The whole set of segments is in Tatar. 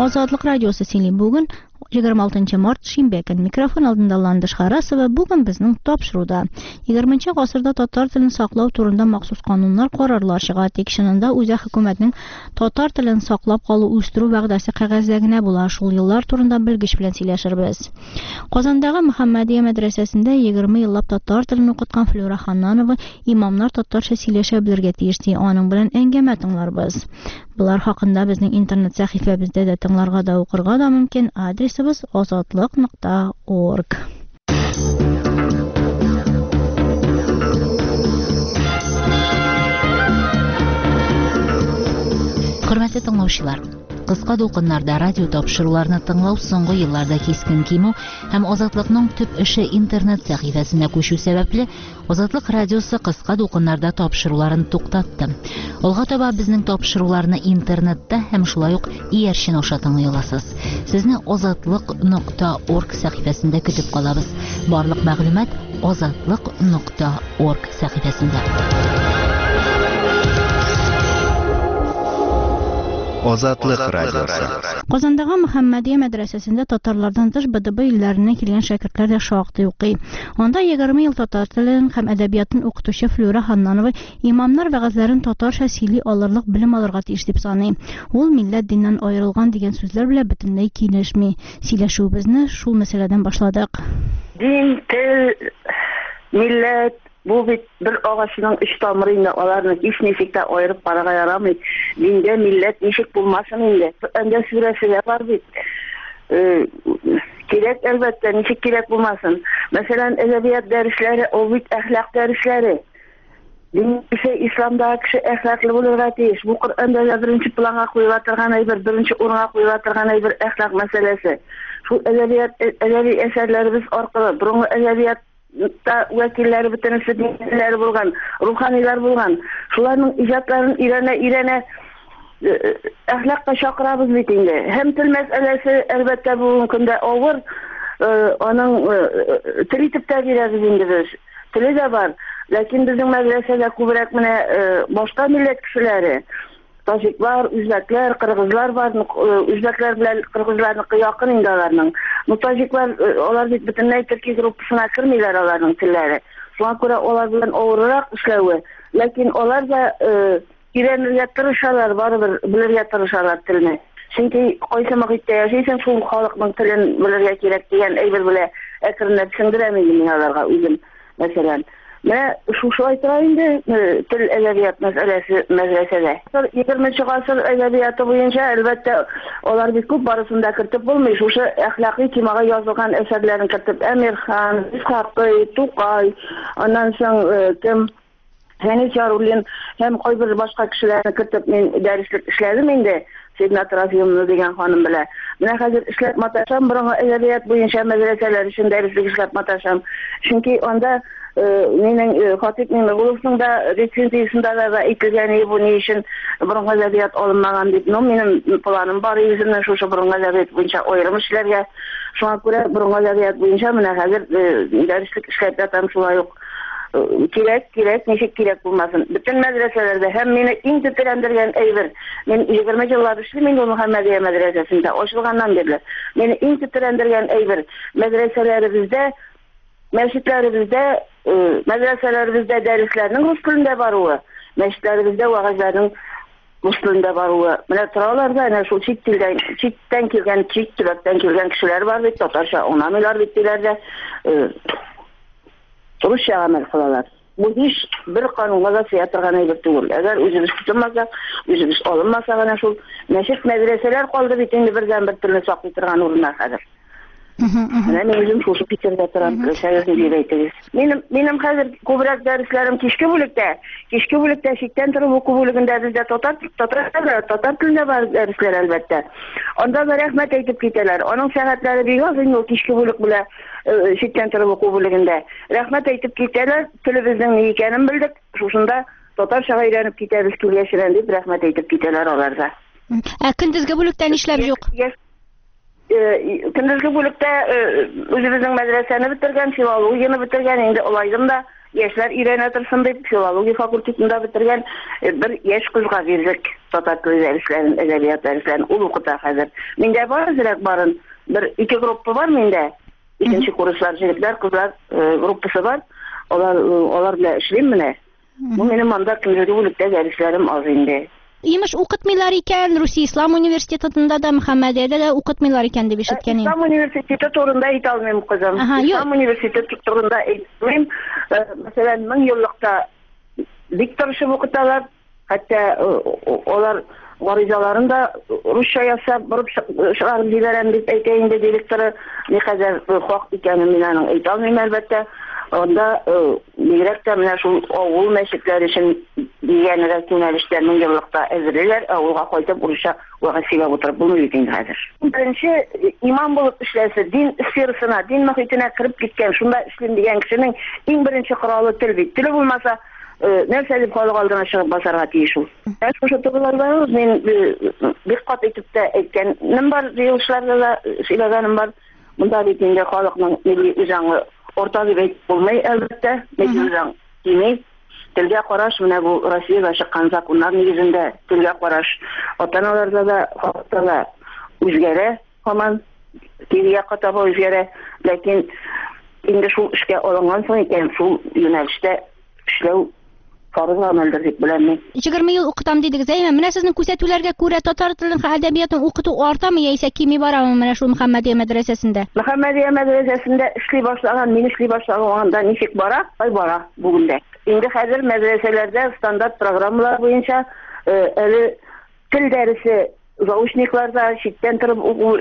Azadlık Radyosu seni bugün 26 mart şinbе kün mikrofon aldında Landış Harasova bugün bizning topşiruda 20 asırda tatar tilini saqlaw turunda maxsus qanunlar, qararlar çıqa tekşinində özə hökumətinin tatar tilini saqlab qalı uyuşturu vəqdəsi qəğəzləginə bular şul yıllar turunda bilgiç bilan сөйләшербез. Qozandağı Muhammediye medresesində 20 yıllab tatar tilini oqutqan Flora Xannanova imamlar tatarcha сөйләшә bilirgə tiyirdi. Onun bilan əngəmə tınlarbız. Bular haqında bizning internet səhifəmizdə də tınlarga da oqurga da mümkün. Adresimiz azadlyk.org. Hörmәтле тыңлаучылар, кыска дулкыннарда радио тапшыруларны тыңлау соңгы елларда кискен кимү һәм Азатлыкның төп эше интернет сәхифәсенә күчү сәбәпле Азатлык радиосы кыска дулкыннарда тапшыруларын туктатты. Алга таба безнең тапшыруларны интернетта һәм шулай ук иярчен аша тыңлый аласыз. Сезне azatlyk.org сәхифәсендә көтеп калабыз. Барлык мәгълүмат azatlyk.org сәхифәсендә. Azadlık Radyosu. Qozandağı Muhammediye medresesində tatarlardan dış BDB illərindən kilən şagirdlər də şaqtı yoxi. Onda 20 yıl tatar tilinin həm ədəbiyyatın oxutuşu Flora Xannanova imamlar və qəzlərin tatarşa sili alırlıq bilim alırğa tiyişdib sanı. Ol millət dindən ayrılğan digən sözlər bilə bütünləy kiyləşmi. Siləşubizini şul məsələdən başladıq. Din, til, millet, bu bir ağaçının üç tamırıyla onların hiç neşikte ayırıp paraga yaramıyor. Dinde millet neşik bulmasın indi. Önce süresi yapar bit. Gerek elbette neşik gerek bulmasın. Mesela edebiyat dersleri, o bit ahlak dersleri. Din ise İslam'da kişi ahlaklı bulurga deyiş. Bu Kur'an'da birinci plana koyuvatırgan ayber, birinci uruna koyuvatırgan ayber ahlak meselesi. Şu edebi eserlerimiz orqalı, burunlu edebiyat da vekilleri bütünüsü dinleri bulgan, ruhaniler bulgan. Şularının icatlarını irene ahlakka şakırabız bitinde. Hem til meselesi elbette bu günde olur. Onun tritip tercihleri biz. Tili de var. Lakin bizim medresede kubrak mine başka millet kişileri. Tajiklar, Üzbekler, Kırgızlar var. Üzbekler bilen Kırgızların yakın indalarının. Tajiklar, onlar bütünlüğü Türkiye grupusuna kırmıyorlar onların tilleri. Şuna göre onlar bilen oğurarak işlevi. Lakin onlar da girenirge tırışarlar, bilirge tırışarlar tilini. Çünkü oysa muhitte yaşaysan şu halkın tilini bilirge gerek diyen eyber bile ekranına düşündüremeyim onlarga üzüm mesela. Ben şu aytırayım da til edebiyat meselesi medresede. 20. asır edebiyatı boyunca elbette onlar bir küp barısında kırtıp bulmuş. Şu ahlaki kimaga yazılgan eserlerin kırtıp Emirhan, İshakı, Tukay, ondan sonra kim Henüz Yarulin hem koy bir başka kişilerini kırtıp men derslik işledim indi. Seydinat Rafiyumlu degen hanım bile. Ben hazır işlep mataşam, burun edebiyat boyunca medreseler için derslik işlep mataşam. Çünkü onda mening Hatip Mehmetullovning da retsenziyasida da aytilgani bu ne için burun edebiyat olinmagan deb. Mening planim bor yüzünden şu burun edebiyat boyunca ayırım işlerge. Şuna göre burun edebiyat boyunca men hazır derslik işlep yatam şulay yok. Gerek, neşik gerek bulmasın. Bütün medreselerde hem beni en titrendirgen eyber. Men 20 yıllar işledim Muhammediye medresesinde. Oşulgandan beri. Beni en titrendirgen eyber. Medreselerimizde, meşitlerimizde, medreselerimizde derslerinin Rus tilinde barığı. Meşitlerimizde vaazların Rus tilinde barığı. Mene turalarda şu çitten kelgen, çit tülökten kelgen kişiler var. Tatarşa onamılar bittiler de Rusya amel kılalar. Bu hiç bir kanunla da siyatırgan eyber değil. Eğer özümüz tutulmasa, özümüz olunmasa gana şu meşit medreseler kaldı bitindi birden bir türlü saklaytırgan urunlar kadar. Ben özüm şu fikirde turan şahısını diyeyim. Benim hazır kubrak derslerim kişki bölükte şikten turu bu bölükünde bizde tatar tilinde var dersler elbette. Onda da rahmet edip gittiler. Onun saatleri bir yazın o kişki bölük bile şikten turu bu bölükünde. Rahmet edip gittiler. Televizyon ne ikenin bildik. Şusunda tatar şahaylanıp gittiler. Külyeşiren deyip rahmet edip gittiler olarda. Kündüzge bölükten işlem yok. Kündüzgü bölükte özümüzün medreseni bitirgen, Sivalığı yeni bitirgen, indi olaydım da яшьләр өйрәнә торсын дип, филология факультетында бетергән бер яшь кызга бирдек. Татар теле дәресләрен, әдәбият дәресләрен ул укыта хәзер. Миндә барызрак барын, ике группа бар миндә. Икенче курслар, җегетләр, кызлар группасы бар. Алар белән эшлим менә. Бу минем анда көнләге бүлектә дәресләрем аз инде. Имеш укытмыйлар икән, Русия Ислам университетында да, Мөхәммәдиядә дә укытмыйлар икән дип ишеткән идем. Ислам университеты турында әйтә алмыйм, кызым. Ислам университеты турында әйтмим. Мәсәлән, 1000 еллыкта бик тырышып укыталар. Хәтта алар гаризаларын да русча ясап, борып чыгарып җибәрәм дип әйтә инде директоры. Никадәр хак икәнен мин аның әйтә алмыйм, әлбәттә. Onda direktör менә шул авыл мәчетләре өчен дигән юнәлештә 1000 еллыкта әзерләр, авылга кайтып урысча вакыт сөйләп утырып булмый икән хәзер. Беренче имам булып эшләсе, дин сферасына, дин мөхитенә кереп киткән, шунда эшлим дигән кешенең иң беренче коралы тел бит. Теле булмаса, нәрсә дип халык алдына чыгып басарга тиеш ул. Шушы турыларда мин бик кат итеп тә әйткәнем бар, җыелышларда да сөйләгәнем бар. Монда бит инде халыкның милли үзаңы orta bir beyt olmayı elbette. Mecburen kimi tilge karış mı bu Rusya'da çıkan zakonlar negizinde tilge karış otanalarda da halkta da üzgere hemen geriye kataba üzgere lakin indi şu işe olangan soň eken şu yönelişte işlew farz ameldir dip bilenmi. 20 ел укытам дидегез, әйме, менә сезнең күрсәтүләргә күрә татар телен һәм әдәбиятын укыту артамы яисә кими барамы менә шул Мөхәммәдия мәдрәсәсендә? Мөхәммәдия мәдрәсәсендә эшли башлаган, мин эшли башлаганда ничек бара? Бара бүгендә. Инде хәзер мәдрәсәләрдә стандарт программалар буенча әле тел дәресе заучникларда читтән торып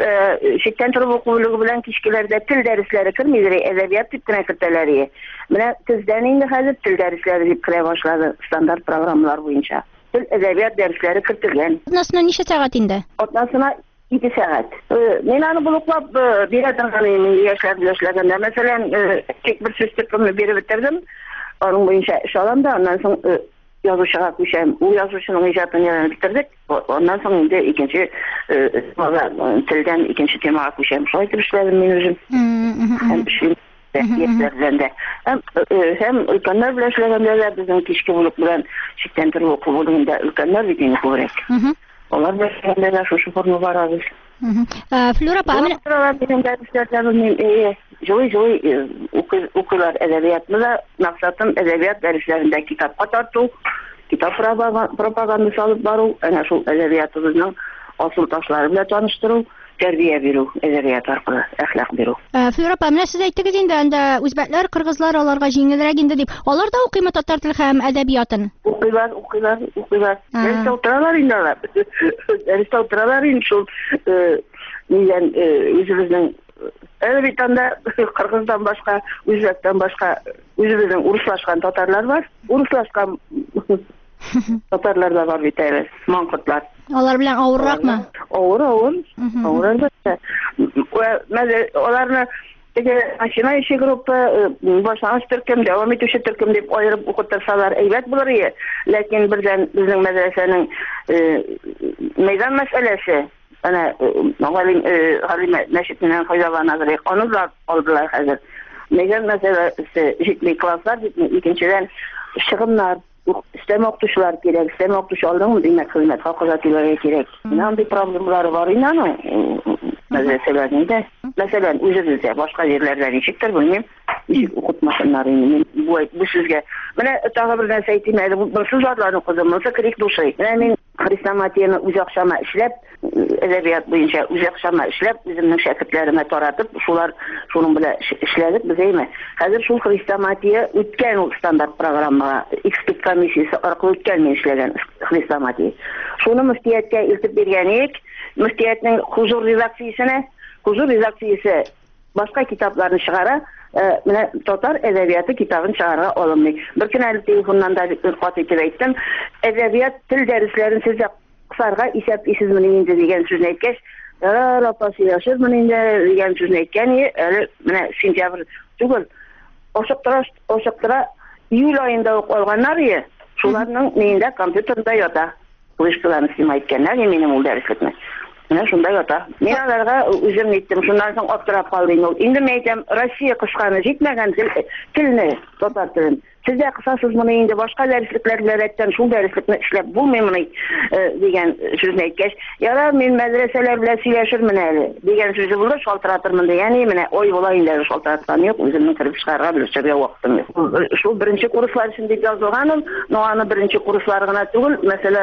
укулыгы белән кичкеләрдә тел дәресләре кермидер, әдәбият дип кенә кертәләр. Менә көздән инде хәзер тел дәресләре дип керә башлады стандарт программалар буенча. Тел әдәбият дәресләре кертелгән. Атнасына ничә сәгать инде? Атнасына 2 сәгать. Мин аны булыклап бирә торган яшьләр белән эшләгәндә, мәсәлән, тик бер сүз төркеме биреп бетердем. Аның буенча эш алам да, аннан соң yazışığa күшәм. Ул язучының иҗатын битердек. Ondan соң инде икенче телдән икенче темага күшәм. Шулай итеп эшләдем мин үзем. Һәм эшләрдә. Һәм өлкәннәр белән эшләгәндә дә безнең кичке булып белән читтән торып уку булганда өлкәннәр бит инде күбрәк. Алар белән эшләгәндә дә шушы форма барабыз. Флора апа, Җылы укулар әдәбиятны да максатым әдәбият дәресләрендә китапка тарту, китап пропагандасы алып бару, әнә шул әдәбиятыбызның асыл ташлары белән таныштыру, тәрбия бирү, әдәбият аркылы әхлак бирү. Флора апа, менә сез әйттегез инде, анда үзбәкләр, кыргызлар аларга җиңелрәк инде дип. Алар да укыймы татар теле һәм әдәбиятын? Укыйлар. Дәрестә утыралар инде алар. Дәрестә утыралар инде шул дигән үзебезнең Әлбәттә Кыргыздан башка, Үзбәктән башка үзебезнең урыслашкан татарлар бар. Урыслашкан татарлар да бар бит әле, маңкытлар. Алар белән авырракмы? Авыр. Әлбәттә. Аларны машина иши группа башлангыч төркем, дәвам итүче төркем дип аерып укытырсалар әйбәт булыр иде. Ләкин бердән безнең мәдрәсәнең мәйдан мәсьәләсе ana Halime Neşit'den faydalanırlar. Onu da aldılar hazır. Neden mesela ciddi klaslar, ikinciden şıgımlar, sistem okutuşlar gerek, sistem okutuş aldın mı demek hizmet, hakikatilere gerek. İnan bir problemleri var inanın medreselerinde. Mesela üzerinde başka yerlerden işittir bilmem. İşit okutmasınlar inanın. Bu sizge. Bana tağı bir нәрсә әйтим әле, bu сүзләрне кызымлыса керек душай. Мен христианатияны үз акчама эшләп, әдәбият буенча үз акчама эшләп, үземнең шәкертләремә таратып, шуның белән эшләдек без әйме. Хәзер шул христианатия үткән ул стандарт программага, эксперт комиссиясе аркылы үткән мен эшләгән христианатия. Шуны мөфтияткә илтеп биргәнек, мөфтиятның хузур редакциясе башка китапларны чыгара. Менә татар әдәбияты китабын чыгарга алынмый. Бер көн әле телефоннан да кат итеп әйттем. Әдәбият тел дәресләрен сезгә кысарга исәп-исезме инде дигән сүзне әйткәч, апасы яшырмын инде дигән сүзне әйткән, әле менә сентябрь түгел. Ошыктыра июль айында ук алганнар иде. Шуларның нинде компьютерда ята. Флешкаларны снимать иткәннәр, минем ул дәреслекне. Менә шунда ята. Мин аларга үзем әйттем, шуннан соң аптырап калдым. Инде мен әйтәм, Россия кышканы җитмәгән телне, татар телен. Sizde kısasızmını indi başka dersliklerden şul derslikni işlep bulmaymını degen sözünü aytkaç. Yarar men medreseler bilen söyleşirmin eli degen sözü buldu şaltıratırmın da. Yani mene oy bolayın da şaltıratkan yok. Özümün kirip çıkarga bilirçe vaktim yok. Şu birinci kurslar için deyip yazılganım. Noğanı birinci kurslarına tügül. Mesela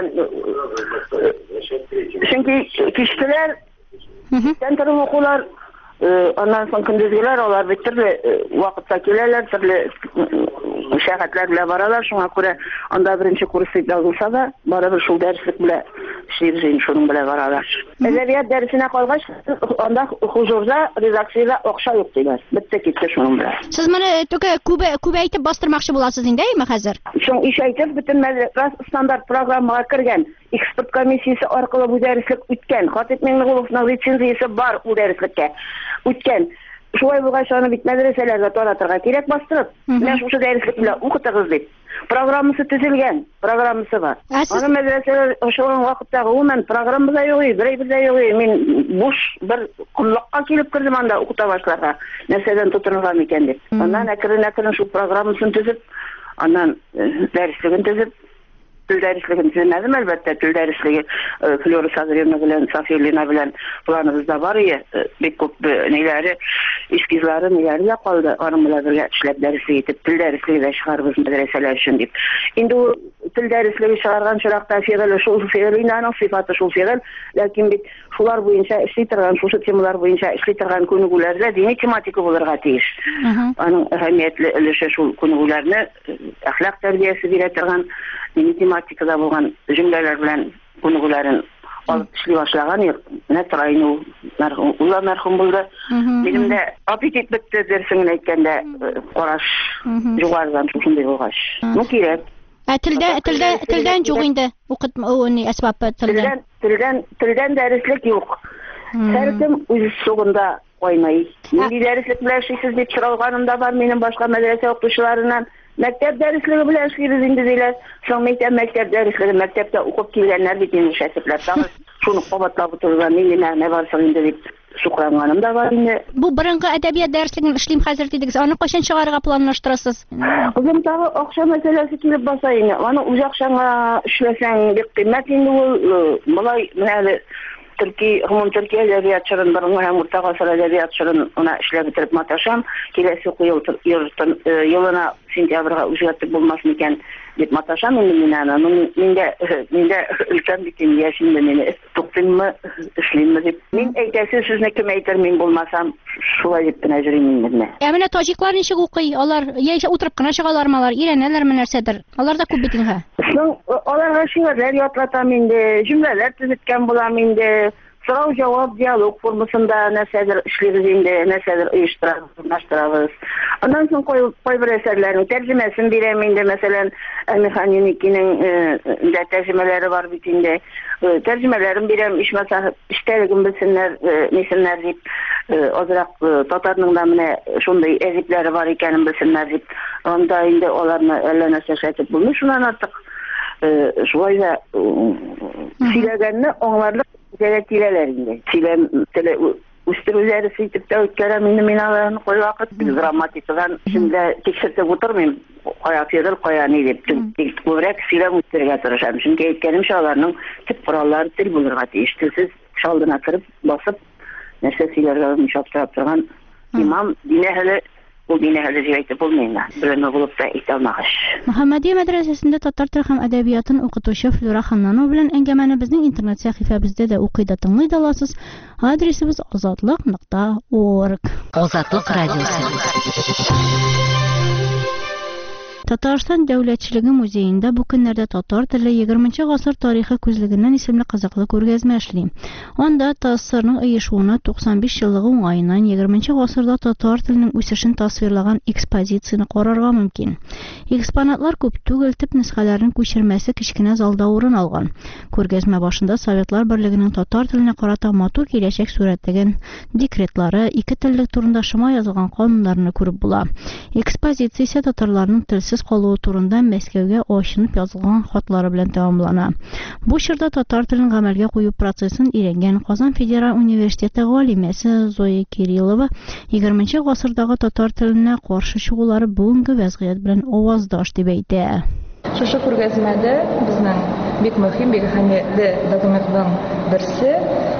çünkü kişiler Centrum okular ondan sonra gündüzgüler olar bir türlü vakıtta gelirler, türlü şahatlar bile baralar. Şuna göre onda birinci kursu yazılsa da barabir şul derslik bile işleyeceğin şunun bile baralar. Edebiyat dersine kalgaç onda huzurda, redaksiyada okşa yok deyler. Bitti gitti şunun bile. Siz bana Kuba aytib bastırmakçı bulasınız indi mi hazır? Şun iş aytib bütün standart programmaga kirgen. Ekspert komissiyasi orqali bu derslik o'tgan. Xotib Meng'ulovning litsenziyasi bor bu derslikka. O'tgan. Şuay bu gaşanı bit medreselerge to'latırga kerak bastırıp, men şu derslik bilan o'qitamiz deb. Programmasi tuzilgan, programmasi bor. Ana medreseler o'sha vaqtda umuman programma da yo'q, birey da yo'q. Men bosh bir qumloqqa kelib kirdim anda o'qita boshlarga. Narsadan tutungan ekan deb. Ondan akirin şu programmasini tuzib, ondan dersligini tuzib tül dersligini tüzülmedim elbette. Tül dersligi Flora Sadriyevna bilen, Safiyelina bilen planımızda var ya. Bir köp neleri, eskizleri neleri yapıldı. Onunla birge işlep dersligi etip, tül dersligi de çıkarırız medreseler için deyip. Şimdi o tül dersligi çıkargan çıraqta fiil, şul fiil, inanın sıfatı şul fiil. Lakin bir şular boyunca işleytirgan, şu temalar boyunca işleytirgan konugularla dini tematik olurga teyiş. Onun ehemmiyetli ilişe şul konugularını ahlak terbiyesi biletirgan, dini tematikada bolgan cümleler bilen konuguların alıp işley başlagan yer. Ne Traynu ular merhum buldu. Benim de apetit bitti dersini aytkanda qoraş jugardan şunday bolgaç. Ne kerek? Tilden yo'q indi. O'qitma asbabı tilden derslik yok. Her kim öz sogunda koymay. Milli derslik bilen şeysiz dep çıralganımda var menin başka medrese okutuşlarından. Mektep dersleri bilen işleriz indi deyler. Son mektep dersleri mektepte okup kelgenler bittiğini şesipler. Şunu qobatlap oturgan ne varsa indi deyip suqranganim da var indi. Bu birinci edebiyat dersligini işleyim hazır dediniz. Onu kaçan çıgarga planlaştırasız? Kızım tağı akşa meselesi kelip basayın. Onu uzakşana işlesen bir kıymet indi bu. Mulay Türkiye edebiyatçının bir Murta Gasır edebiyatçının ona işle bitirip mataşam. Kelesi yılına sentyabrga o'zgartib bo'lmasin ekan deb mataşam. Endi mende ulkan bitim yaşında meni to'qtinmi ishlaymi deb. Men aytasiz sizni kim aytarmen bo'lmasam shulay deb najriyman. Mana tojiklar nechig o'qiy? Ular yasha o'tirib qana chig'alarmalar, iranlarmi narsadir. Ularda ko'p biting ha. Ularga shi'rlar yodlatam endi, jumlalar tuzitgan bo'laman endi. Soru cevap diyalog formasında nesedir işleriz nesedir uyuşturarız. Ondan sonra koy bir eserlerin tercümesini bireminde mesela Mekaninikinin de tercümeleri var bitinde. Tercümelerin birem iş mesela işlergin bilsinler, nesinler deyip ozrak Tatar'nın da mine şunday ezipleri var ikenin bilsinler deyip onda indi olarını ellerine seçetip bulmuş. Şundan artık şuayla silegenini onlarla Teletilerinde. Tele üstürüleri sitip de ötkerem indi minalarını koy vakit dramatikadan şimdi tekşirtip oturmayayım. Koya ne deyip. Kövrek silem üstürüge tırışam. Çünkü etkenim şalarının tip kuralları til bulurga teyiş. Tilsiz şaldına kırıp basıp nerse silerge müşaptırap durgan imam dine hele bu dine hele cevaytip olmayın. Bileme bulup da italmağış. Muhammadiye medresesinde Tatar tili ham edebiyatın o'qituvchi Flora Xannanova bilan angamani bizning internet sahifamizda da o'qiyda tinglayda olasiz. Adresimiz ozodlik.org. Ozodlik radiosi. Tatariston Davlatchiligi muzeyida bu kunlarda Tatar tili 20-asr tarixi ko'zligidan ismli qiziqli ko'rgazma ishlaydi. Onda ta'sirning uyushuvini 95 yilligi o'ng'ayidan 20-asrda Tatar tilining o'sishini tasvirlagan ekspozitsiyani ko'rarga mumkin. Eksponatlar ko'p tugul tip nusxalarining ko'chirmasi kichkina zalda o'rin olgan. Ko'rgazma boshida Sovetlar Birligining Tatar tiliga qarata motor kelajak suratlagan dekretlari, ikki tillik turida shimo yozilgan qonunlarni ko'rib bo'ladi. Ekspozitsiya esa tatarlarning tilsiz эшсез калуы турында Мәскәүгә ачынып язылган хатлары белән тәмамлана. Бу чорда татар телен гамәлгә кую процессын өйрәнгән Казан Федераль университеты галимәсе Зоя Кириллова 20 гасырдагы татар теленә каршы чыгулары бүгенге вазгыять белән аваздаш дип әйтә. Шушы күргәзмәдә безнең бик мөһим, бик әһәмиятле документның берсе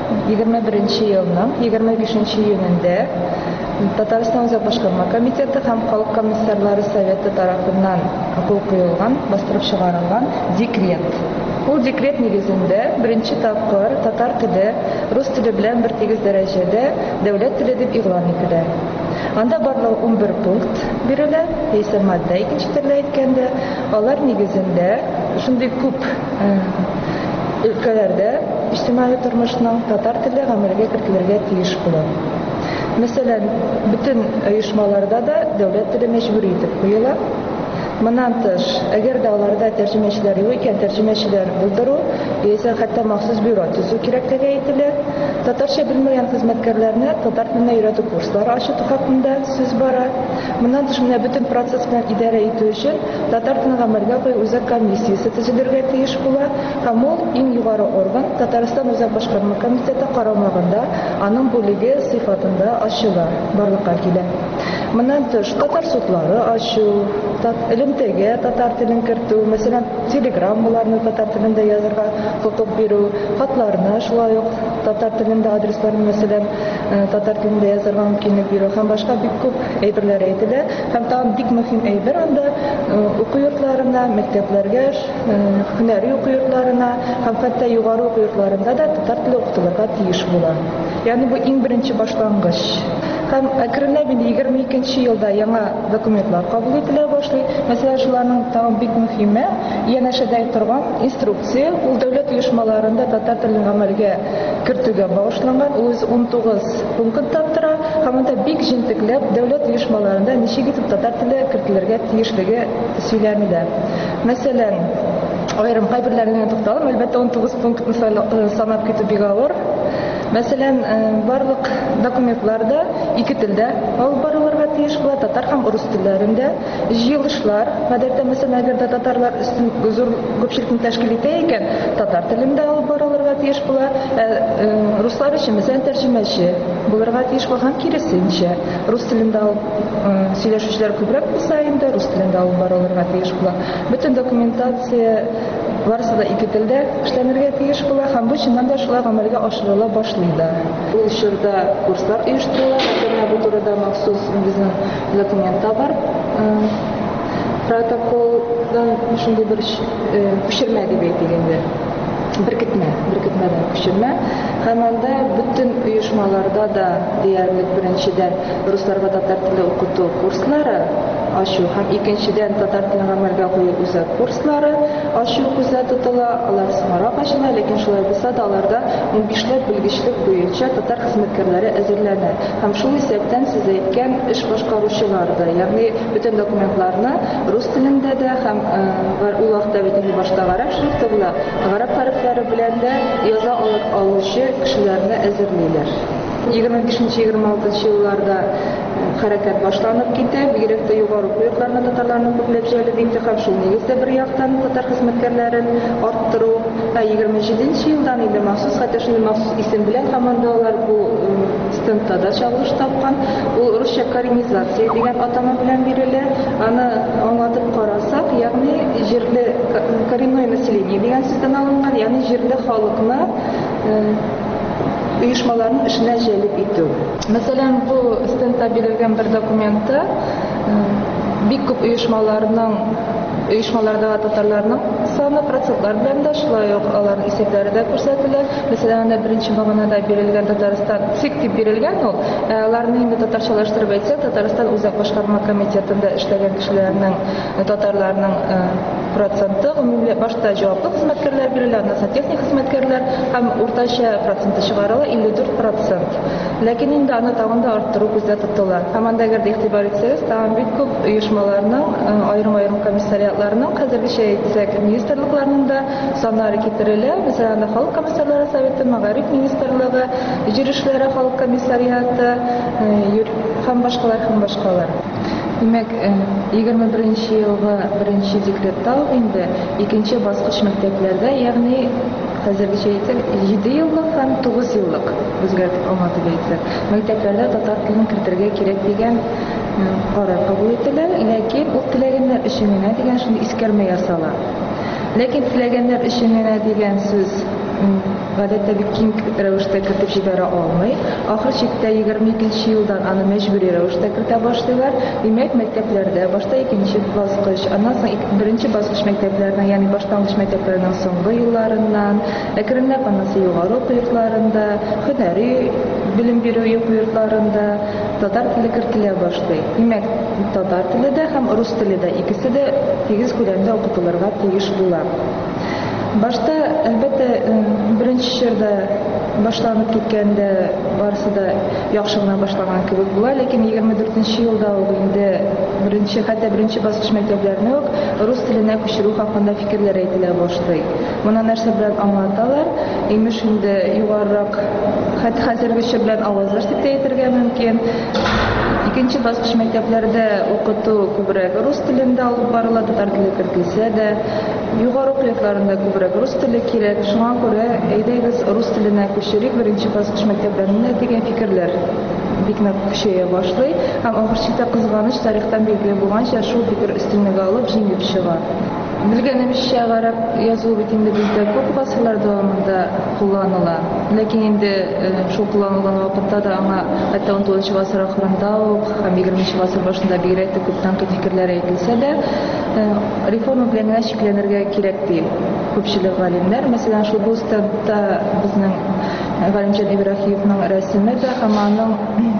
21 елның 25 июнендә Татарстан Үзәк башкарма комитеты һәм Халык комиссарлары советы тарафыннан кул куелган, бастырып чыгарылган декрет. Ул декрет нигезендә беренче тапкыр татар теле рус теле белән бер тигез дәрәҗәдә дәүләт теле дип игълан ителә. Анда барлыгы 11 пункт бирелә, исә матдә икенче төрле әйткәндә, алар нигезендә шундый күп өлкәләрдә иҗтимагый тормышның татар теле гамәлгә кертелергә тиеш була. Мәсәлән, бөтен оешмаларда да дәүләт теле мәҗбүри итеп куела. Моннан тыш, әгәр дә аларда тәрҗемәчеләр юк икән, тәрҗемәчеләр булдыру, яисә хәтта махсус бюро төзү кирәклеге әйтелә. Татарча белмәгән хезмәткәрләрне татар теленә өйрәтү курслары ачу хакында сүз бара. Моннан тыш, менә бөтен процесс белән идарә итү өчен татар телен гамәлгә кую үзәк комиссиясе төзелергә тиеш була. Һәм ул иң югары орган Татарстан Үзәк башкарма комитеты карамагында аның бүлеге сыйфатында ачыла, барлыкка килә. Моннан тыш, татар судлары ачу, элемтәгә татар телен кертү, мәсәлән, телеграммаларны татар телендә язырга хокук бирү, хатларны шулай ук татар телендә адресларын, мәсәлән, татар телендә язырга мөмкинлек бирү һәм башка бик күп әйберләр әйтелә. Һәм тагын бик мөһим әйбер анда уку йортларына, мәктәпләргә, һөнәри уку йортларына һәм хәтта югары уку йортларында да татар теле укытылырга тиеш була. Ягъни бу иң беренче башлангыч. Һәм әкренләп 22 елда яңа документлар кабул ителә башлый. Мәсәлән, шуларның тагын бик мөһиме, янәшәдә торган инструкция, ул дәүләт оешмаларында татар телен гамәлгә кертүгә багышланган, ул 19 пункттан тора, һәм анда бик җентекләп дәүләт оешмаларында ничек итеп татар теле кертелергә тиешлеге сөйләнелә. Мәсәлән, аерым кайберләренә тукталам, әлбәттә 19 пунктны санап китү бик авыр. Мәсәлән, барлык документларда ике телдә алып барылырга тиеш була, татар һәм рус телләрендә. Җыелышлар, гадәттә, мәсәлән, әгәр дә татарлар өстен зур күпчелекне тәшкил итә икән, татар телендә алып барылырга тиеш була. Руслар өчен, мәсәлән, тәрҗемәче булырга тиеш була, һәм киресенчә. Рус телендә алып сөйләшүчеләр күбрәк булса инде, рус телендә алып барылырга тиеш була. Бөтен документация барысы да ике телдә эшләнергә тиеш була, һәм бу чыннан да шулай гамәлгә ашырыла башлый да. Ул чорда курслар оештырыла, бу турыда махсус безнең документта бар. Протоколдан шундый бер күчермә дип әйтелгәндә. Беркетмәдән күчермә. Һәм анда бөтен оешмаларда да диярлек беренчедән русларга татар теле укыту курслары ачу һәм икенчедән татар телен гамәлгә кую үзәк курслары ачу күздә тотыла. Алар соңрак ачыла, ләкин шулай булса да аларда 15ләп белгечлек буенча татар хезмәткәрләре әзерләнә. Һәм шул исәптән сез әйткән эш башкаручылар да, ягъни бөтен документларны рус телендә дә һәм ул вакытта бит башта гарәп шрифты була, гарәп хәрефләре белән дә яза алучы кешеләрне әзерлиләр. 25-26 елларда хәрәкәт башланып китә, бигрәк тә югары йортларны татарларны күпләп җәлеп итә һәм шул нигездә бер яктан татар хезмәткәрләрен арттыру. 27 елдан инде махсус, хәтта шундый махсус исем белән командалар бу стендта да чагылыш тапкан. Ул русча коренизация дигән атама белән бирелә. Аны аңлатып карасак, ягъни җирле коренное население дигән сүздән алынган, ягъни җирле халыкны оешмаларның эшенә җәлеп итү. Мәсәлән, бу стендта бирелгән бер документта бик күп оешмалардагы татарларның саны процентлар белән дә шулай ук аларның исәпләре дә күрсәтелә. Мәсәлән, анда беренче баганада бирелгән Татарстан ЦИК дип бирелгән ул. Аларны инде татарчалаштырып әйтсәк, Татарстан Үзәк башкарма комитетында эшләгән кешеләрнең, татарларның проценты башта җаваплы хезмәткәрләр бирелә, аннан сантехник хезмәткәрләр һәм уртача проценты чыгарыла 54%. Ләкин инде аны тагын да арттыру күздә тотыла. Һәм анда әгәр дә игътибар итсәгез, тагын бик күп оешмаларның, айрым-айрым комиссариатларның, хәзергечә әйтсәк, министрлыкларның да саннары китерелә. Мәсәлән, Халык комиссарлары советы, Мәгариф министрлыгы, Җир эшләре халык комиссариаты һәм башкалар. Димәк, 21 елга беренче декретта инде икенче баскыч мәктәпләрдә, ягъни хәзергечә әйтсәк, 7 еллык һәм 9 еллык үзгәртеп аңлатып әйтсәк, мәктәпләрдә татар телен кертергә кирәк дигән карар кабул ителә, ләкин ул теләгәннәр өчен генә дигән шундый искәрмә ясала. Ләкин теләгәннәр өчен генә дигән сүз гадәттә бик киң рәвештә кертеп җибәрә алмый. Ахыр чиктә 22 елдан аны мәҗбүри рәвештә кертә башлыйлар. Димәк, мәктәпләрдә башта икенче баскыч, аннан соң беренче баскыч мәктәпләренә, ягъни башлангыч мәктәпләрнең соңгы елларыннан, әкренләп аннан соң югары уку йортларында, һөнәри белем бирү йортларында татар теле кертелә башлый. Димәк, татар теле дә һәм рус теле дә икесе дә тигез күләмдә укытылырга тиеш була. Башта, әлбәттә, беренче чорда башланып киткәндә барысы да яхшы гына башлаган кебек була, ләкин 24 елда ук инде беренче баскыч мәктәпләрне үк рус теленә күчерү хакында фикерләр әйтелә башлый. Моны нәрсә белән аңлаталар? Имеш инде югарырак, хәтта хәзергечә белән авазлаш дип әйтергә мөмкин. Икенче баскыч мәктәпләрдә укыту күбрәк рус телендә алып барыла, татар теле кертелсә дә, югары уку йортларында күбрәк рус теле кирәк. Шуңа күрә әйдәгез рус теленә күчерик беренче баскыч мәктәпләрендә дигән фикерләр бик нык көчәя башлый. Һәм ахыр чиктә кызганыч тарихтан билгеле булганча шул фикер өстенлек алып җиңеп чыга. Белгәнебезчә, гарәп язуы бит инде бездә күп гасырлар дәвамында кулланыла. Ләкин инде шул кулланылган вакытта да аңа хәтта 19 гасыр ахырында ук һәм 20 гасыр башында бигрәк тә күп тәнкыйть фикерләр әйтелсә дә, реформа белән генә чикләнергә кирәк ди күпчелек галимнәр. Мәсәлән, шул Бустатта безнең Галимҗан Ибраһимовның рәсеме дә һәм аның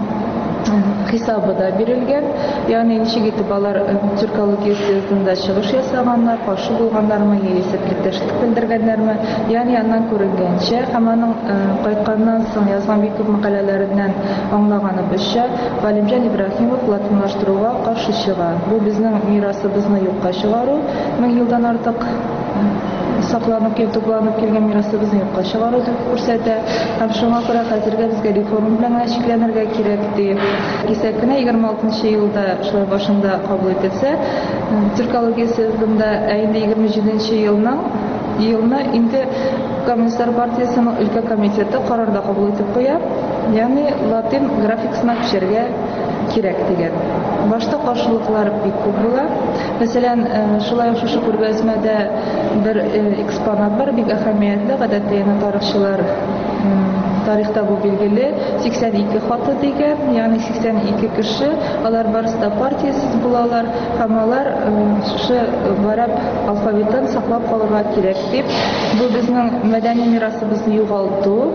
хисабы да бирелгән. Ягъни ничек итеп алар Төркиология съездында чыгыш ясаганнар, каршы булганнармы, яисә телектәшлек белдергәннәрме? Ягъни аннан күренгәнчә һәм аның кайтканнан соң язган бик күп мәкаләләреннән аңлаганыбызча, Галимҗан Ибраһимов латинлаштыруга каршы чыга. Бу безнең мирасыбызны юкка чыгару, 1000 елдан артык сакланып тупланып килгән мирасыбызны юкка чыгару дип күрсәтә. Һәм шуңа күрә хәзергә безгә реформа белән чикләнергә кирәк ди. Кисәк кенә 26 елда шулай башында кабул ителсә, Төркиология съездында инде 27 елны инде Коммунистлар партиясының өлкә комитеты карарда кабул итеп куя. Ягъни латин графикасына күчәргә кирәк дигән. Башта каршылыклар бик күп була. Мәсәлән, шулай шушы күргәзмәдә бер экспонат бар, бик әһәмиятле, гадәттә тарихчылар тарихта бу билгеле 82 хаты дигән, ягъни 82 кеше, алар барысы да партиясыз булалар, һәм алар шушы гарәп алфавитын саклап калырга кирәк дип, бу безнең мәдәни мирасыбызны югалту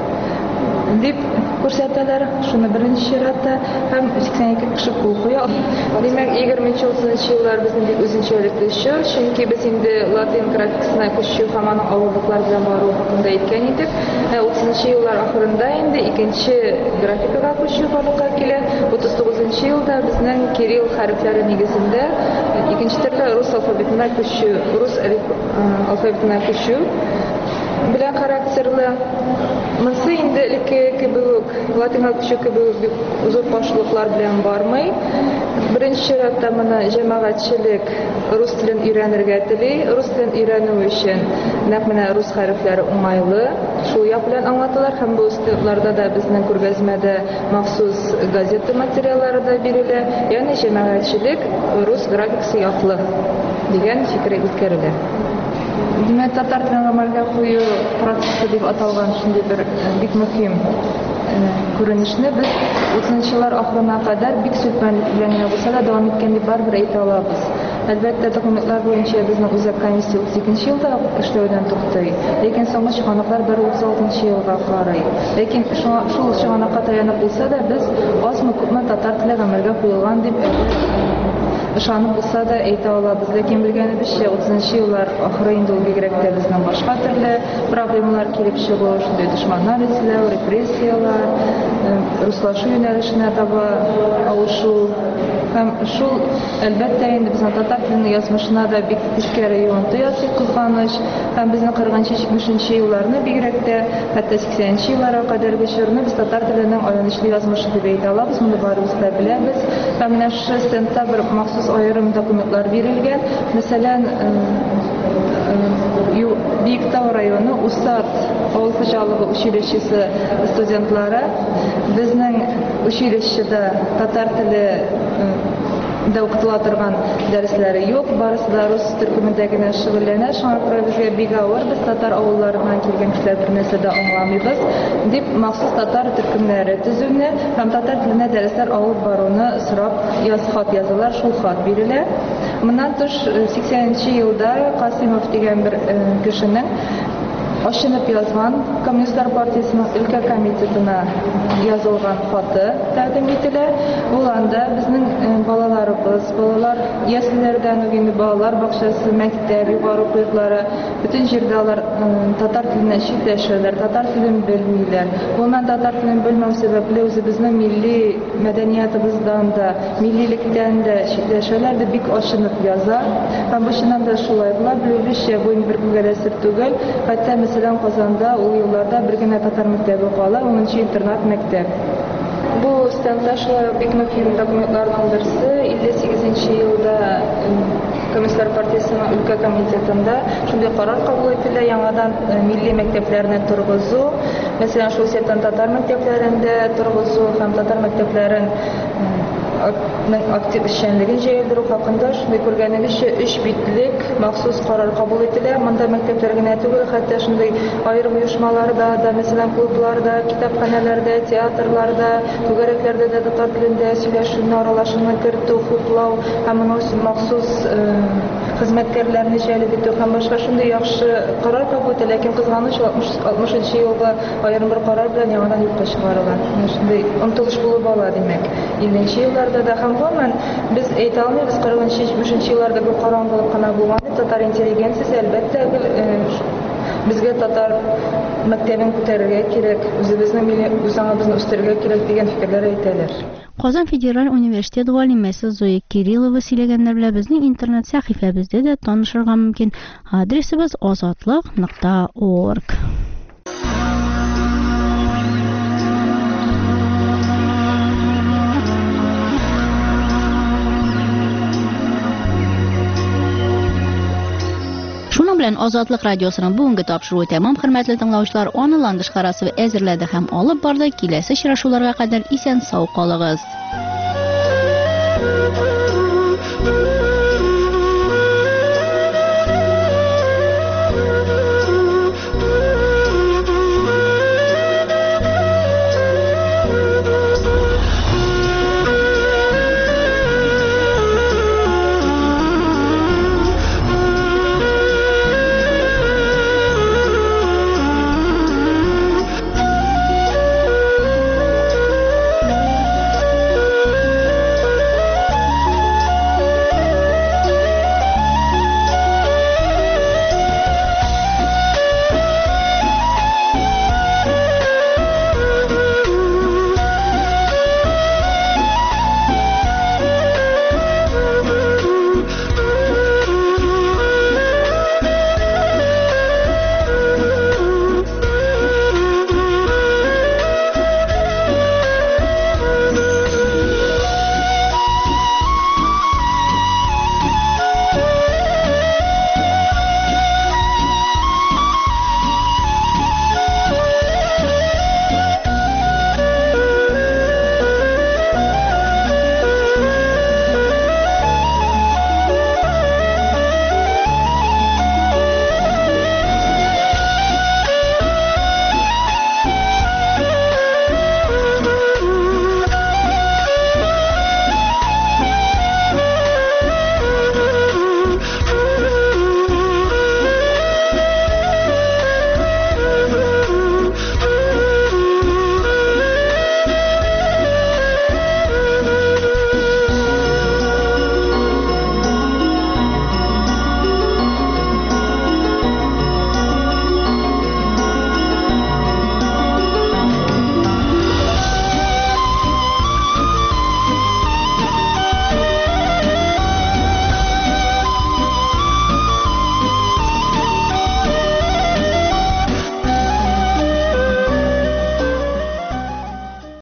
дип күрсәтәләр. Шуны беренче чиратта һәм 82 кеше кул куя. Димәк, 20-30 еллар безнең бик үзенчәлекле чор, чөнки без инде латин графикасына күчү һәм аның авырлыклар белән бару хакында әйткән идек. 30 еллар ахырында инде икенче графикага күчү барлыкка килә. 39 елда безнең кирилл хәрефләре нигезендә икенче төрле рус алфавитына күчү, рус алфавитына күчү белән характерлы. Монсы инде элекке кебек, латинга күчү кебек бик зур каршылыклар белән бармый. Беренче чиратта моны җәмәгатьчелек рус телен өйрәнергә тели. Рус телен өйрәнү өчен нәкъ менә рус хәрефләре уңайлы. Шул як белән аңлаталар һәм бу üslubларда да безнең күргәзмәдә махсус газета материаллары да бирелә. Ягъни җәмәгатьчелек рус графикасы яклы дигән фикер үткәрелә. Димәк, татар телен гамәлгә кую процессы дип аталган шундый бер бик мөһим күренешне без 30 еллар ахырына кадәр бик сүтмәнлек белән генә булса да дәвам иткән дип барыбер әйтә алабыз. Әлбәттә, документлар буенча безнең үзәк комиссия 32 елда эшләүдән туктый. Ләкин соңгы чыганаклар 36 елга карый. Ләкин шул чыганакка таянып булса да без азмы күпме татар теле гамәлгә куелган дип ышанып булса да әйтә алабыз. Ләкин белгәнебезчә 30 еллар ахыры инде ул бигрәк тә безнең башка төрле проблемалар килеп чыгу, шундый дошманнар эзләү, репрессиялар, руслашу юнәлешенә таба ауышу Һәм шул әлбәттә инде безнең татар теленең язмышына да бик тискәре йогынты ясый, кызганыч. Һәм безнең 40-70 елларны бигрәк тә хәтта 80 елларга кадәрге чорны без татар теленең аянычлы язмышы дип әйтә алабыз. Моны барыбыз да беләбез. Һәм менә шу стендта бер махсус аерым документлар бирелгән. Мәсәлән, Биектау районы Усат авыл хуҗалыгы училищесы студентлары безнең училищеда татар теле да укытыла торган дәресләре юк, барысы да рус төркемендә генә шөгыльләнә. Шуңа күрә безгә бик авыр, без татар авылларыннан килгән кешеләр бер нәрсә дә аңламыйбыз дип махсус татар төркемнәре төзүне һәм татар теленә дәресләр алып баруны сорап хат язалар, шул хат бирелә. Моннан тыш 80 елда Касимов дигән бер кешенең ашынып язган Коммунистлар партиясенең өлкә комитетына язылган хаты тәкъдим ителә. Ул анда безнең балалар яслеләрдән үк инде балалар бакчасы, мәктәп, югары уку йортлары, бөтен җирдә алар татар теленә читләшәләр, татар телен белмиләр. Булман татар телен белмәү сәбәпле үзебезнең милли мәдәниятыбыздан да, миллилектән дә читләшәләр дип бик ашынып яза. Һәм бу чыннан да шулай була, белүчә бу бер күгәрәсер түгел. Хәтта Мәсәлән, Казанда ул елларда бер генә татар мәктәбе кала, 10нчы интернат мәктәп. Бу стендта шулай бик мөһим документларның берсе. 58 елда Коммунистлар партиясенең өлкә комитетында шундый карар кабул ителә, яңадан милли мәктәпләрне торгызу, мәсәлән, шул сәттән татар мәктәпләрендә торгызу һәм татар мәктәпләрен актив эшчәнлеген җәелдерү хакында шундый күргәнегезчә 3 битлек махсус карар кабул ителә. Монда мәктәпләр генә түгел, хәтта шундый аерым оешмаларда да, мәсәлән, клубларда, китапханәләрдә, театрларда, түгәрәкләрдә дә татар телендә сөйләшүне, аралашуны кертү, хуплау һәм моның өчен махсус хезмәткәрләрне җәлеп итү һәм башка шундый яхшы карар кабул ителә, ләкин кызганыч 60 елга аерым бер карар белән яңадан юкка чыгарылган. Шундый омтылыш булып ала, димәк. 50 елларда да һәм гомумән без әйтә алмыйбыз, 40-70 елларда бу караңгылык кына булган. Татар интеллигенциясе әлбәттә безгә татар мәктәбен күтәрергә кирәк, үзебезнең милли үзаңыбызны үстерергә кирәк дигән фикерләр әйтәләр. Казан Федераль университет галимәсе Зоя Кириллова сөйләгәннәр белән безнең интернет сәхифәбездә дә танышырга мөмкин. Адресыбыз azatlык.org. Шуның белән Азатлык радиосының бүгенге тапшыруы тәмам, хөрмәтле тыңлаучылар, аналандыш карасы әзерләде һәм алып барды. Киләсе очрашуларга кадәр исән-сау калыгыз.